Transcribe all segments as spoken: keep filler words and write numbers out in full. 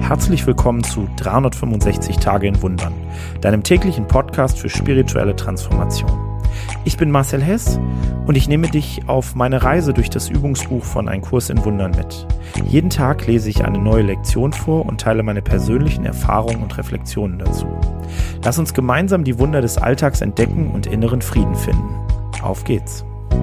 Herzlich willkommen zu dreihundertfünfundsechzig Tage in Wundern, deinem täglichen Podcast für spirituelle Transformation. Ich bin Marcel Hess und ich nehme dich auf meine Reise durch das Übungsbuch von Ein Kurs in Wundern mit. Jeden Tag lese ich eine neue Lektion vor und teile meine persönlichen Erfahrungen und Reflexionen dazu. Lass uns gemeinsam die Wunder des Alltags entdecken und inneren Frieden finden. Auf geht's!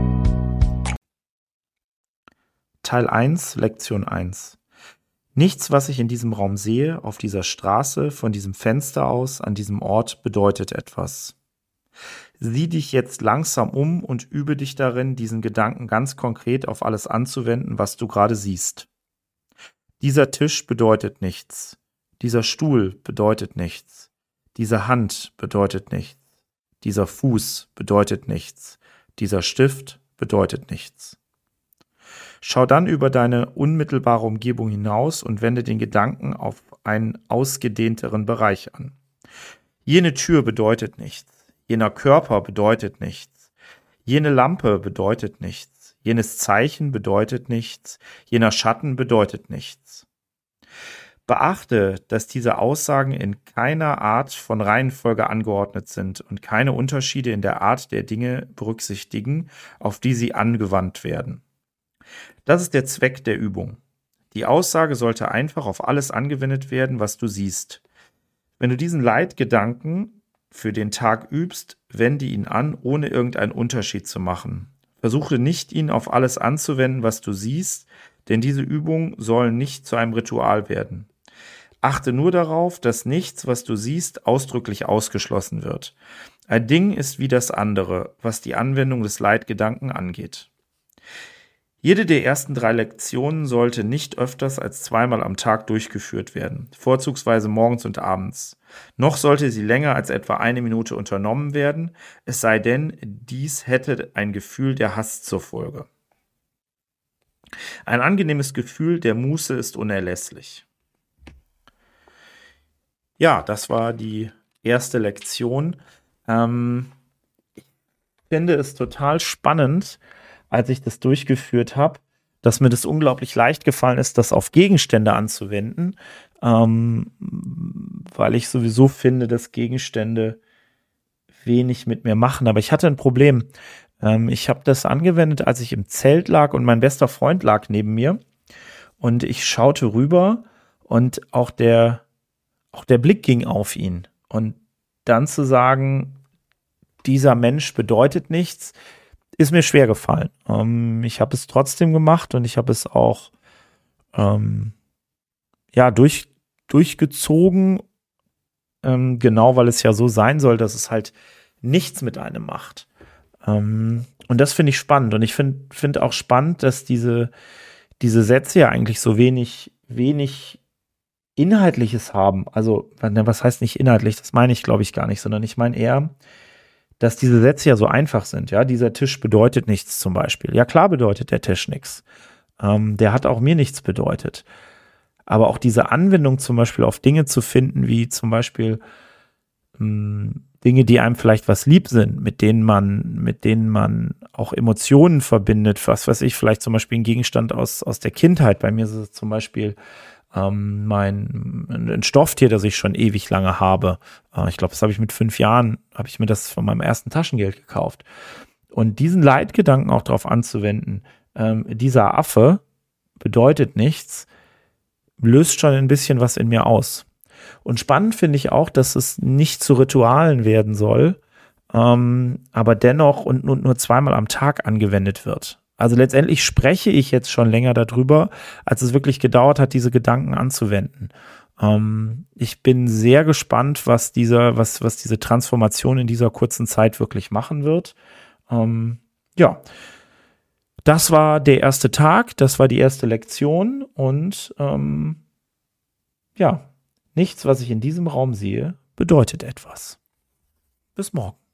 Teil eins, Lektion eins. Nichts, was ich in diesem Raum sehe, auf dieser Straße, von diesem Fenster aus, an diesem Ort, bedeutet etwas. Sieh dich jetzt langsam um und übe dich darin, diesen Gedanken ganz konkret auf alles anzuwenden, was du gerade siehst. Dieser Tisch bedeutet nichts. Dieser Stuhl bedeutet nichts. Diese Hand bedeutet nichts. Dieser Fuß bedeutet nichts. Dieser Stift bedeutet nichts. Schau dann über deine unmittelbare Umgebung hinaus und wende den Gedanken auf einen ausgedehnteren Bereich an. Jene Tür bedeutet nichts. Jener Körper bedeutet nichts. Jene Lampe bedeutet nichts. Jenes Zeichen bedeutet nichts. Jener Schatten bedeutet nichts. Beachte, dass diese Aussagen in keiner Art von Reihenfolge angeordnet sind und keine Unterschiede in der Art der Dinge berücksichtigen, auf die sie angewandt werden. Das ist der Zweck der Übung. Die Aussage sollte einfach auf alles angewendet werden, was du siehst. Wenn du diesen Leitgedanken für den Tag übst, wende ihn an, ohne irgendeinen Unterschied zu machen. Versuche nicht, ihn auf alles anzuwenden, was du siehst, denn diese Übungen sollen nicht zu einem Ritual werden. Achte nur darauf, dass nichts, was du siehst, ausdrücklich ausgeschlossen wird. Ein Ding ist wie das andere, was die Anwendung des Leitgedanken angeht. Jede der ersten drei Lektionen sollte nicht öfters als zweimal am Tag durchgeführt werden, vorzugsweise morgens und abends. Noch sollte sie länger als etwa eine Minute unternommen werden, es sei denn, dies hätte ein Gefühl der Hass zur Folge. Ein angenehmes Gefühl der Muße ist unerlässlich. Ja, das war die erste Lektion. Ähm, ich finde es total spannend, als ich das durchgeführt habe, dass mir das unglaublich leicht gefallen ist, das auf Gegenstände anzuwenden, ähm, weil ich sowieso finde, dass Gegenstände wenig mit mir machen. Aber ich hatte ein Problem. Ähm, ich habe das angewendet, als ich im Zelt lag und mein bester Freund lag neben mir und ich schaute rüber und auch der, auch der Blick ging auf ihn. Und dann zu sagen, dieser Mensch bedeutet nichts, ist mir schwer gefallen. Ähm, ich habe es trotzdem gemacht und ich habe es auch ähm, ja, durch, durchgezogen, ähm, genau weil es ja so sein soll, dass es halt nichts mit einem macht. Ähm, und das finde ich spannend. Und ich finde find auch spannend, dass diese, diese Sätze ja eigentlich so wenig, wenig Inhaltliches haben. Also, was heißt nicht inhaltlich? Das meine ich, glaube ich, gar nicht, sondern ich meine eher, dass diese Sätze ja so einfach sind, ja, dieser Tisch bedeutet nichts zum Beispiel. Ja, klar bedeutet der Tisch nichts. Ähm, der hat auch mir nichts bedeutet. Aber auch diese Anwendung zum Beispiel auf Dinge zu finden, wie zum Beispiel mh, Dinge, die einem vielleicht was lieb sind, mit denen man, mit denen man auch Emotionen verbindet, was weiß ich, vielleicht zum Beispiel ein Gegenstand aus, aus der Kindheit. Bei mir ist es zum Beispiel Ähm, mein ein Stofftier, das ich schon ewig lange habe. Äh, ich glaube, das habe ich mit fünf Jahren, habe ich mir das von meinem ersten Taschengeld gekauft. Und diesen Leitgedanken auch darauf anzuwenden, ähm, dieser Affe bedeutet nichts, löst schon ein bisschen was in mir aus. Und spannend finde ich auch, dass es nicht zu Ritualen werden soll, ähm, aber dennoch und, und nur zweimal am Tag angewendet wird. Also letztendlich spreche ich jetzt schon länger darüber, als es wirklich gedauert hat, diese Gedanken anzuwenden. Ähm, ich bin sehr gespannt, was dieser, was, was diese Transformation in dieser kurzen Zeit wirklich machen wird. Ähm, ja, das war der erste Tag, das war die erste Lektion und ähm, ja, nichts, was ich in diesem Raum sehe, bedeutet etwas. Bis morgen.